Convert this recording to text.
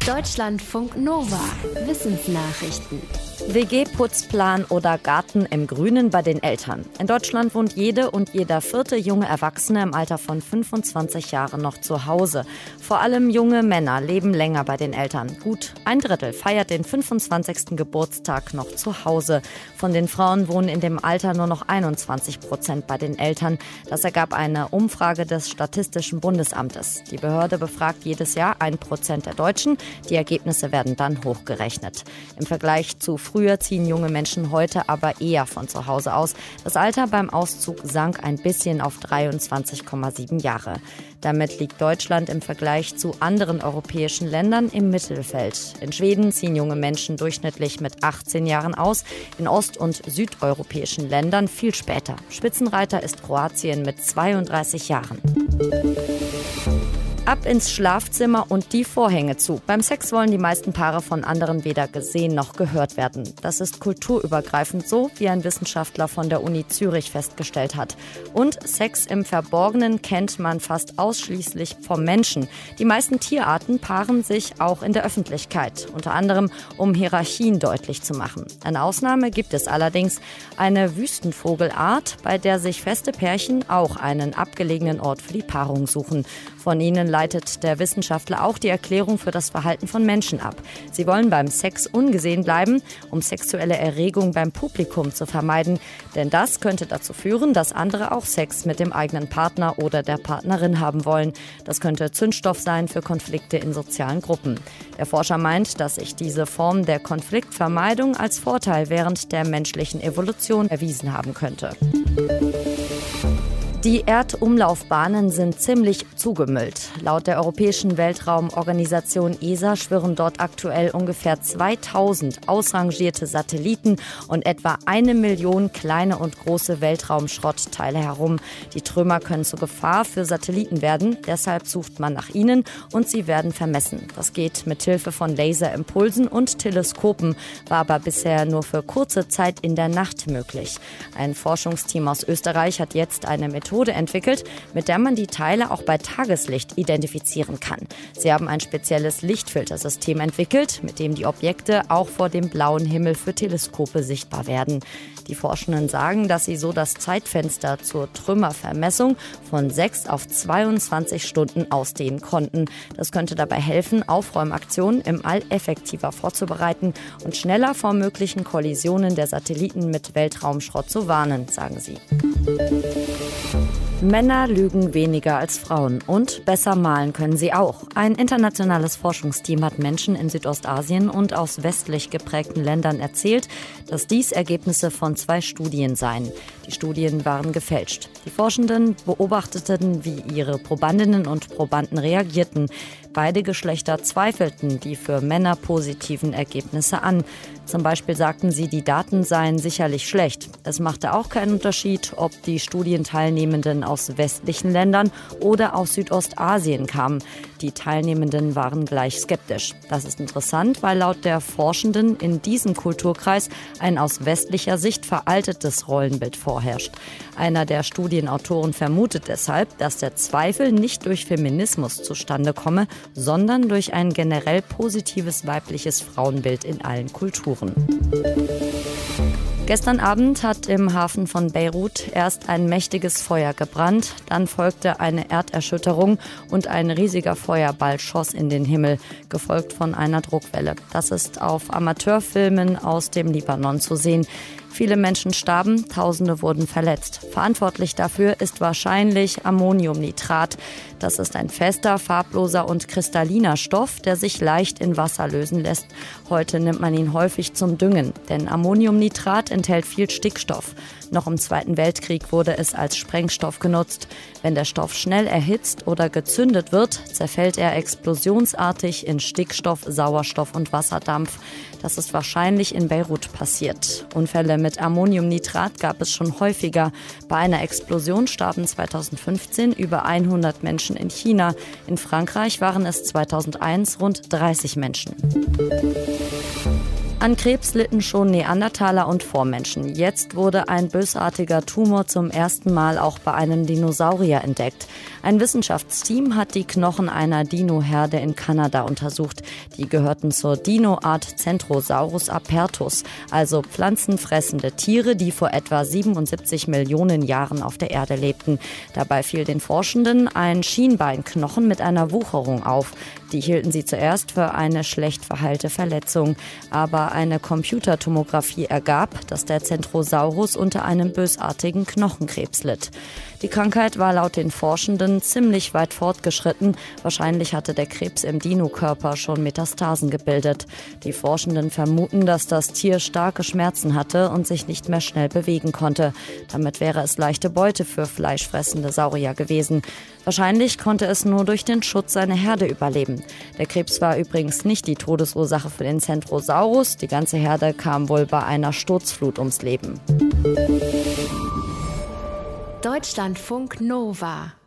Deutschlandfunk Nova. Wissensnachrichten. WG-Putzplan oder Garten im Grünen bei den Eltern. In Deutschland wohnt jede und jeder vierte junge Erwachsene im Alter von 25 Jahren noch zu Hause. Vor allem junge Männer leben länger bei den Eltern. Gut ein Drittel feiert den 25. Geburtstag noch zu Hause. Von den Frauen wohnen in dem Alter nur noch 21% bei den Eltern. Das ergab eine Umfrage des Statistischen Bundesamtes. Die Behörde befragt jedes Jahr 1% der Deutschen. Die Ergebnisse werden dann hochgerechnet. Im Vergleich zu früher ziehen junge Menschen heute aber eher von zu Hause aus. Das Alter beim Auszug sank ein bisschen auf 23,7 Jahre. Damit liegt Deutschland im Vergleich zu anderen europäischen Ländern im Mittelfeld. In Schweden ziehen junge Menschen durchschnittlich mit 18 Jahren aus, in ost- und südeuropäischen Ländern viel später. Spitzenreiter ist Kroatien mit 32 Jahren. Ab ins Schlafzimmer und die Vorhänge zu. Beim Sex wollen die meisten Paare von anderen weder gesehen noch gehört werden. Das ist kulturübergreifend so, wie ein Wissenschaftler von der Uni Zürich festgestellt hat. Und Sex im Verborgenen kennt man fast ausschließlich vom Menschen. Die meisten Tierarten paaren sich auch in der Öffentlichkeit, unter anderem um Hierarchien deutlich zu machen. Eine Ausnahme gibt es allerdings, eine Wüstenvogelart, bei der sich feste Pärchen auch einen abgelegenen Ort für die Paarung suchen. Von ihnen leitet der Wissenschaftler auch die Erklärung für das Verhalten von Menschen ab. Sie wollen beim Sex ungesehen bleiben, um sexuelle Erregung beim Publikum zu vermeiden. Denn das könnte dazu führen, dass andere auch Sex mit dem eigenen Partner oder der Partnerin haben wollen. Das könnte Zündstoff sein für Konflikte in sozialen Gruppen. Der Forscher meint, dass sich diese Form der Konfliktvermeidung als Vorteil während der menschlichen Evolution erwiesen haben könnte. Die Erdumlaufbahnen sind ziemlich zugemüllt. Laut der Europäischen Weltraumorganisation ESA schwirren dort aktuell ungefähr 2000 ausrangierte Satelliten und etwa 1 Million kleine und große Weltraumschrottteile herum. Die Trümmer können zur Gefahr für Satelliten werden, deshalb sucht man nach ihnen und sie werden vermessen. Das geht mit Hilfe von Laserimpulsen und Teleskopen, war aber bisher nur für kurze Zeit in der Nacht möglich. Ein Forschungsteam aus Österreich hat jetzt eine Methode entwickelt, mit der man die Teile auch bei Tageslicht identifizieren kann. Sie haben ein spezielles Lichtfiltersystem entwickelt, mit dem die Objekte auch vor dem blauen Himmel für Teleskope sichtbar werden. Die Forschenden sagen, dass sie so das Zeitfenster zur Trümmervermessung von 6 auf 22 Stunden ausdehnen konnten. Das könnte dabei helfen, Aufräumaktionen im All effektiver vorzubereiten und schneller vor möglichen Kollisionen der Satelliten mit Weltraumschrott zu warnen, sagen sie. Männer lügen weniger als Frauen und besser malen können sie auch. Ein internationales Forschungsteam hat Menschen in Südostasien und aus westlich geprägten Ländern erzählt, dass dies Ergebnisse von 2 Studien seien. Die Studien waren gefälscht. Die Forschenden beobachteten, wie ihre Probandinnen und Probanden reagierten. Beide Geschlechter zweifelten die für Männer positiven Ergebnisse an. Zum Beispiel sagten sie, die Daten seien sicherlich schlecht. Es machte auch keinen Unterschied, ob die Studienteilnehmenden aus westlichen Ländern oder aus Südostasien kamen. Die Teilnehmenden waren gleich skeptisch. Das ist interessant, weil laut der Forschenden in diesem Kulturkreis ein aus westlicher Sicht veraltetes Rollenbild vorherrscht. Einer der Studienautoren vermutet deshalb, dass der Zweifel nicht durch Feminismus zustande komme, sondern durch ein generell positives weibliches Frauenbild in allen Kulturen. Gestern Abend hat im Hafen von Beirut erst ein mächtiges Feuer gebrannt, dann folgte eine Erderschütterung und ein riesiger Feuerball schoss in den Himmel, gefolgt von einer Druckwelle. Das ist auf Amateurfilmen aus dem Libanon zu sehen. Viele Menschen starben, Tausende wurden verletzt. Verantwortlich dafür ist wahrscheinlich Ammoniumnitrat. Das ist ein fester, farbloser und kristalliner Stoff, der sich leicht in Wasser lösen lässt. Heute nimmt man ihn häufig zum Düngen, denn Ammoniumnitrat enthält viel Stickstoff. Noch im Zweiten Weltkrieg wurde es als Sprengstoff genutzt. Wenn der Stoff schnell erhitzt oder gezündet wird, zerfällt er explosionsartig in Stickstoff, Sauerstoff und Wasserdampf. Das ist wahrscheinlich in Beirut passiert. Unfälle mit Ammoniumnitrat gab es schon häufiger. Bei einer Explosion starben 2015 über 100 Menschen in China. In Frankreich waren es 2001 rund 30 Menschen. An Krebs litten schon Neandertaler und Vormenschen. Jetzt wurde ein bösartiger Tumor zum ersten Mal auch bei einem Dinosaurier entdeckt. Ein Wissenschaftsteam hat die Knochen einer Dinoherde in Kanada untersucht. Die gehörten zur Dinoart Centrosaurus apertus, also pflanzenfressende Tiere, die vor etwa 77 Millionen Jahren auf der Erde lebten. Dabei fiel den Forschenden ein Schienbeinknochen mit einer Wucherung auf. Die hielten sie zuerst für eine schlecht verheilte Verletzung. Aber eine Computertomographie ergab, dass der Centrosaurus unter einem bösartigen Knochenkrebs litt. Die Krankheit war laut den Forschenden ziemlich weit fortgeschritten. Wahrscheinlich hatte der Krebs im Dinokörper schon Metastasen gebildet. Die Forschenden vermuten, dass das Tier starke Schmerzen hatte und sich nicht mehr schnell bewegen konnte. Damit wäre es leichte Beute für fleischfressende Saurier gewesen. Wahrscheinlich konnte es nur durch den Schutz seiner Herde überleben. Der Krebs war übrigens nicht die Todesursache für den Centrosaurus. Die ganze Herde kam wohl bei einer Sturzflut ums Leben. Deutschlandfunk Nova